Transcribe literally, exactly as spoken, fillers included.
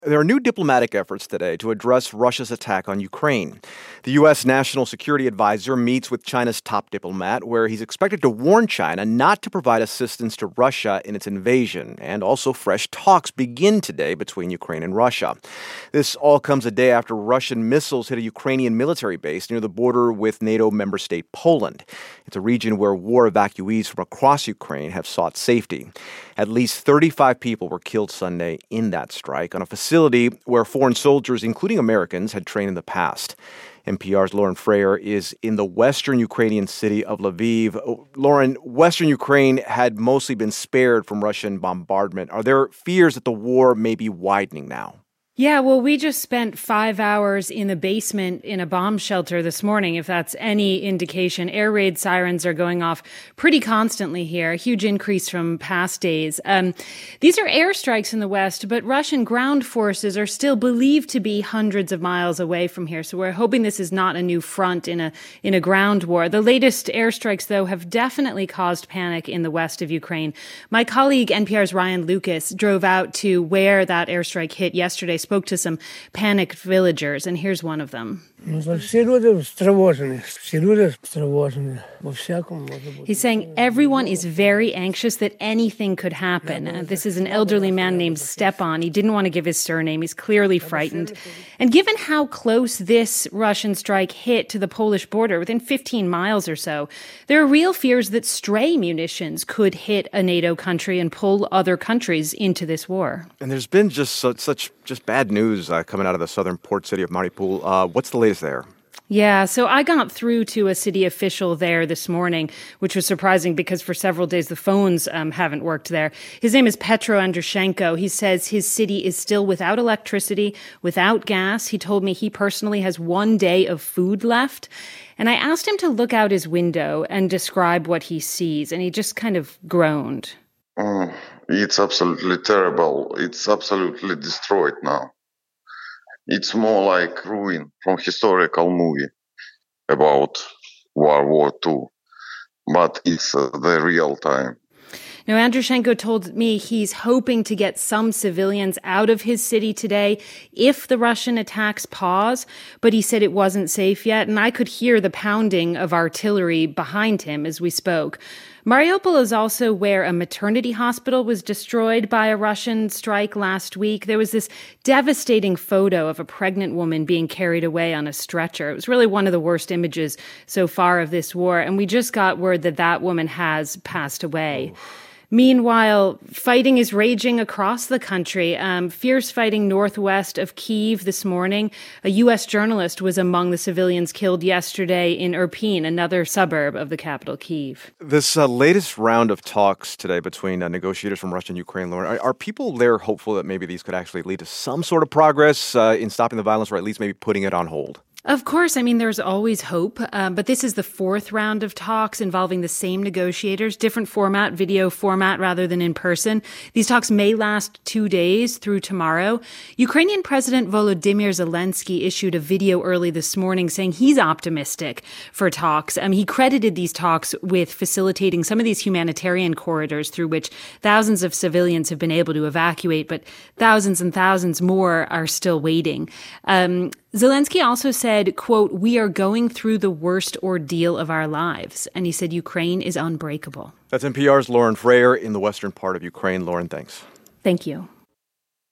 There are new diplomatic efforts today to address Russia's attack on Ukraine. The U S. National Security Advisor meets with China's top diplomat, where he's expected to warn China not to provide assistance to Russia in its invasion. And also fresh talks begin today between Ukraine and Russia. This all comes a day after Russian missiles hit a Ukrainian military base near the border with NATO member state Poland. It's a region where war evacuees from across Ukraine have sought safety. At least thirty-five people were killed Sunday in that strike on a facility where foreign soldiers, including Americans, had trained in the past. N P R's Lauren Freyer is in the western Ukrainian city of Lviv. Lauren, western Ukraine had mostly been spared from Russian bombardment. Are there fears that the war may be widening now? Yeah, well, we just spent five hours in the basement in a bomb shelter this morning, if that's any indication. Air raid sirens are going off pretty constantly here, a huge increase from past days. Um, these are airstrikes in the west, but Russian ground forces are still believed to be hundreds of miles away from here. So we're hoping this is not a new front in a in a ground war. The latest airstrikes, though, have definitely caused panic in the west of Ukraine. My colleague, N P R's Ryan Lucas, drove out to where that airstrike hit yesterday, spoke to some panicked villagers, and here's one of them. He's saying everyone is very anxious that anything could happen. Uh, this is an elderly man named Stepan. He didn't want to give his surname. He's clearly frightened. And given how close this Russian strike hit to the Polish border, within fifteen miles or so, there are real fears that stray munitions could hit a NATO country and pull other countries into this war. And there's been just such, such just bad news uh, coming out of the southern port city of Mariupol. Uh, what's the latest there? Yeah, so I got through to a city official there this morning, which was surprising because for several days the phones um, haven't worked there. His name is Petro Andrushenko. He says his city is still without electricity, without gas. He told me he personally has one day of food left. And I asked him to look out his window and describe what he sees, and he just kind of groaned. Mm, it's absolutely terrible. It's absolutely destroyed now. It's more like ruin from historical movie about World War Two, but it's uh, the real time. Now, Andrushenko told me he's hoping to get some civilians out of his city today if the Russian attacks pause, but he said it wasn't safe yet, and I could hear the pounding of artillery behind him as we spoke. Mariupol is also where a maternity hospital was destroyed by a Russian strike last week. There was this devastating photo of a pregnant woman being carried away on a stretcher. It was really one of the worst images so far of this war, and we just got word that that woman has passed away. Oof. Meanwhile, fighting is raging across the country. Um, fierce fighting northwest of Kyiv this morning. A U S journalist was among the civilians killed yesterday in Irpin, another suburb of the capital, Kyiv. This uh, latest round of talks today between uh, negotiators from Russia and Ukraine, Lauren, are, are people there hopeful that maybe these could actually lead to some sort of progress uh, in stopping the violence, or at least maybe putting it on hold? Of course. I mean, there's always hope. Uh, but this is the fourth round of talks involving the same negotiators, different format, video format rather than in person. These talks may last two days through tomorrow. Ukrainian President Volodymyr Zelensky issued a video early this morning saying he's optimistic for talks. Um, he credited these talks with facilitating some of these humanitarian corridors through which thousands of civilians have been able to evacuate, but thousands and thousands more are still waiting. Um, Zelensky also said, quote, "We are going through the worst ordeal of our lives." And he said Ukraine is unbreakable. That's N P R's Lauren Freyer in the western part of Ukraine. Lauren, thanks. Thank you.